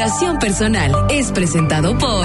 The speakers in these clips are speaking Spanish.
superación personal. Es presentado por...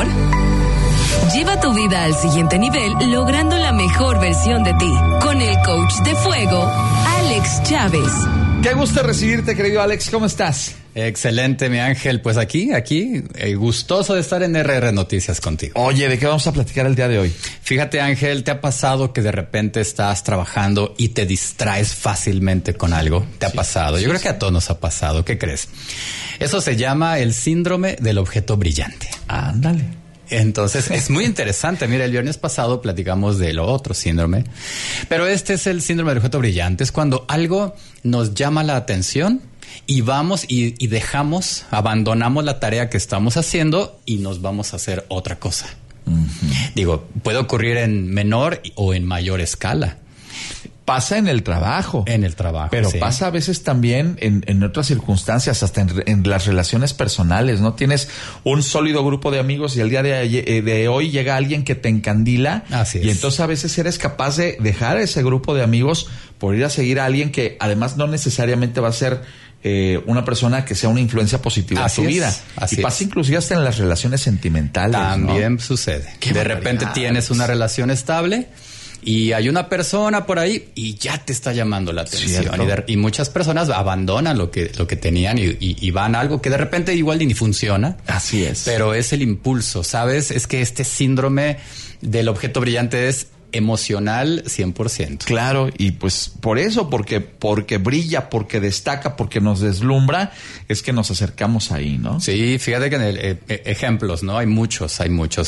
Lleva tu vida al siguiente nivel logrando la mejor versión de ti. Con el coach de fuego, Alex Chávez. Qué gusto recibirte, querido Alex. ¿Cómo estás? Excelente, mi Ángel. Pues aquí, gustoso de estar en RR Noticias contigo. Oye, ¿de qué vamos a platicar el día de hoy? Fíjate, Ángel, ¿te ha pasado que de repente estás trabajando y te distraes fácilmente con algo? ¿Te ha pasado? Yo creo que a todos nos ha pasado. ¿Qué crees? Eso se llama el síndrome del objeto brillante. Ándale. Entonces, es muy interesante. Mira, el viernes pasado platicamos de lo otro síndrome, pero este es el síndrome del objeto brillante. Es cuando algo nos llama la atención y vamos y abandonamos la tarea que estamos haciendo y nos vamos a hacer otra cosa. Uh-huh. Digo, puede ocurrir en menor o en mayor escala. Pasa en el trabajo. En el trabajo, pero sí. Pasa a veces también en otras circunstancias, hasta en las relaciones personales, ¿no? Tienes un sólido grupo de amigos y el día de hoy llega alguien que te encandila. Así es. Y entonces a veces eres capaz de dejar ese grupo de amigos por ir a seguir a alguien que además no necesariamente va a ser una persona que sea una influencia positiva en tu vida. Y pasa inclusive hasta en las relaciones sentimentales. También, ¿no? Sucede. De repente tienes una relación estable y hay una persona por ahí y ya te está llamando la atención. Y muchas personas abandonan lo que tenían y van a algo que de repente igual ni funciona. Así es. Pero es el impulso, ¿sabes? Es que este síndrome del objeto brillante es emocional 100%. Claro, y pues por eso, porque brilla, porque destaca, porque nos deslumbra, es que nos acercamos ahí, ¿no? Sí, fíjate que en ejemplos, ¿no? Hay muchos.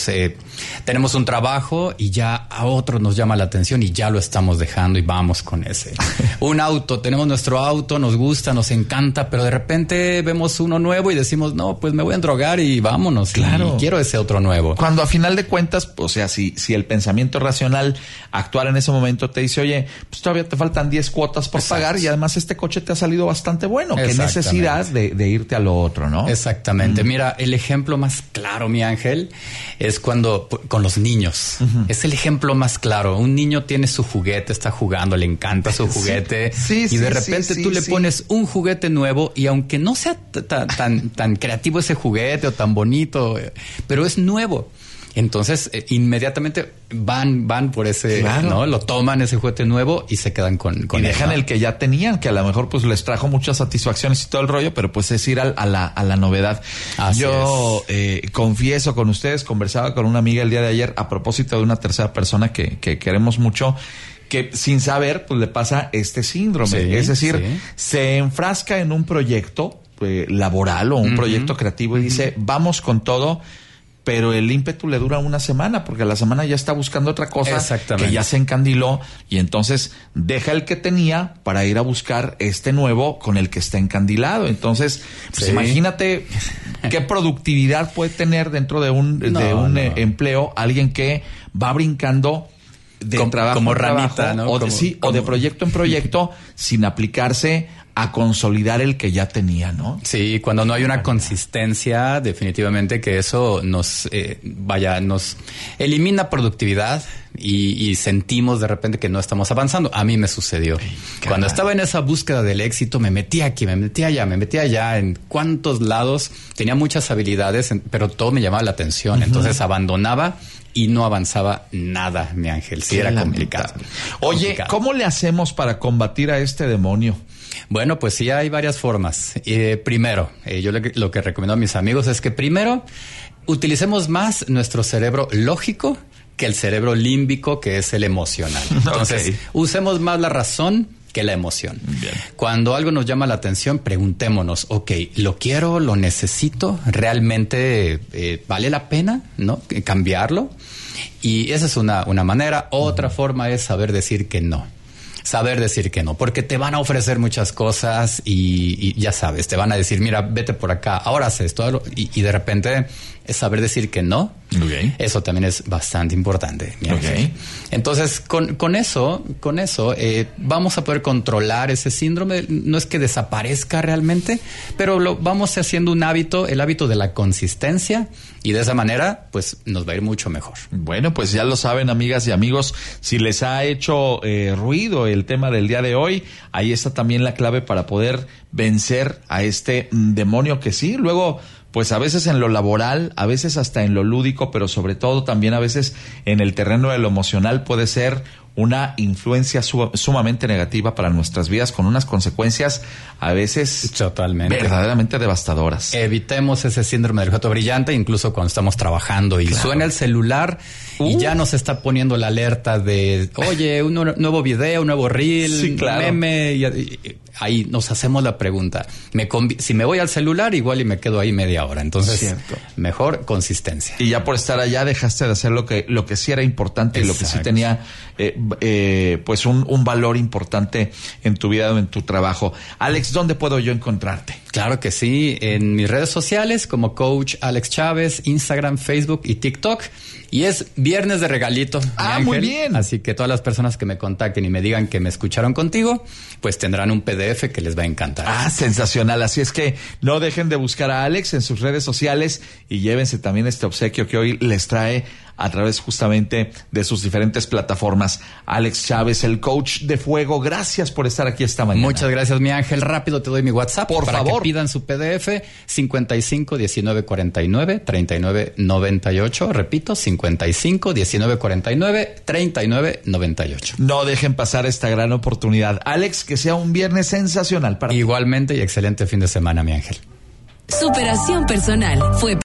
Tenemos un trabajo y ya a otro nos llama la atención y ya lo estamos dejando y vamos con ese. Un auto, tenemos nuestro auto, nos gusta, nos encanta, pero de repente vemos uno nuevo y decimos, no, pues me voy a endrogar y vámonos. Claro. Y quiero ese otro nuevo. Cuando a final de cuentas, o sea, si el pensamiento racional actuar en ese momento te dice, oye, pues todavía te faltan 10 cuotas por pagar y además este coche te ha salido bastante bueno. Qué necesidad de irte a lo otro, ¿no? Exactamente. Mira, el ejemplo más claro, mi Ángel, es cuando con los niños. Uh-huh. Es el ejemplo más claro. Un niño tiene su juguete, está jugando, le encanta su juguete y de repente tú le pones un juguete nuevo y aunque no sea tan creativo ese juguete o tan bonito, pero es nuevo. Entonces, inmediatamente van por ese, claro, ¿no? Lo toman ese juguete nuevo y se quedan con y dejan el que ya tenían, que a lo mejor pues les trajo muchas satisfacciones y todo el rollo, pero pues es ir a la novedad. Yo confieso con ustedes, conversaba con una amiga el día de ayer a propósito de una tercera persona que queremos mucho, que sin saber pues le pasa este síndrome. Sí, es decir, se enfrasca en un proyecto laboral o un proyecto creativo y dice, vamos con todo, pero el ímpetu le dura una semana, porque a la semana ya está buscando otra cosa que ya se encandiló y entonces deja el que tenía para ir a buscar este nuevo con el que está encandilado. Entonces, pues imagínate qué productividad puede tener dentro de un empleo alguien que va brincando de trabajo como en trabajo, ranita, ¿no? o de proyecto en proyecto sin aplicarse a consolidar el que ya tenía, ¿no? Sí, cuando no hay una consistencia, definitivamente que eso nos elimina productividad y sentimos de repente que no estamos avanzando. A mí me sucedió. Cuando estaba en esa búsqueda del éxito, me metí aquí, me metí allá, en cuántos lados, tenía muchas habilidades, pero todo me llamaba la atención. Uh-huh. Entonces abandonaba y no avanzaba nada, mi Ángel. Sí, era complicado. Oye, ¿cómo le hacemos para combatir a este demonio? Bueno, pues sí hay varias formas. Primero, yo lo que recomiendo a mis amigos es que primero utilicemos más nuestro cerebro lógico que el cerebro límbico, que es el emocional. Entonces, usemos más la razón que la emoción. Bien. Cuando algo nos llama la atención, preguntémonos, ¿lo quiero, lo necesito? ¿Realmente vale la pena, no, cambiarlo? Y esa es una manera. Otra forma es saber decir que no. Saber decir que no, porque te van a ofrecer muchas cosas y ya sabes, te van a decir, mira, vete por acá, ahora haz esto, y de repente es saber decir que no. Okay. Eso también es bastante importante. Okay. Entonces, con eso, vamos a poder controlar ese síndrome. No es que desaparezca realmente, pero lo vamos haciendo un hábito, el hábito de la consistencia, y de esa manera, pues, nos va a ir mucho mejor. Bueno, pues ya lo saben, amigas y amigos, si les ha hecho ruido el tema del día de hoy, ahí está también la clave para poder vencer a este demonio que sí, luego pues a veces en lo laboral, a veces hasta en lo lúdico, pero sobre todo también a veces en el terreno de lo emocional puede ser una influencia sumamente negativa para nuestras vidas, con unas consecuencias a veces totalmente verdaderamente devastadoras. Evitemos ese síndrome del objeto brillante, incluso cuando estamos trabajando y suena el celular y ya nos está poniendo la alerta de, oye, un nuevo video, un nuevo reel, sí, claro, meme, y ahí nos hacemos la pregunta. Si me voy al celular, igual y me quedo ahí media hora. Entonces, cierto, mejor consistencia. Y ya por estar allá dejaste de hacer lo que sí era importante. Exacto. Y lo que sí tenía pues un valor importante en tu vida o en tu trabajo. Alex, ¿dónde puedo yo encontrarte? Claro que sí, en mis redes sociales como Coach Alex Chávez, Instagram, Facebook y TikTok. Y es viernes de regalito. Ah, muy bien. Así que todas las personas que me contacten y me digan que me escucharon contigo, pues tendrán un PDF que les va a encantar. Ah, sensacional. Así es que no dejen de buscar a Alex en sus redes sociales y llévense también este obsequio que hoy les trae a través justamente de sus diferentes plataformas. Alex Chávez, el coach de fuego, gracias por estar aquí esta mañana. Muchas gracias, mi ángel. Rápido te doy mi WhatsApp por para favor, que pidan su PDF, 55 19 49 39 98. Repito, 55 19 49 39 98. No dejen pasar esta gran oportunidad. Alex, que sea un viernes sensacional para ti. Igualmente y excelente fin de semana, mi ángel. Superación personal fue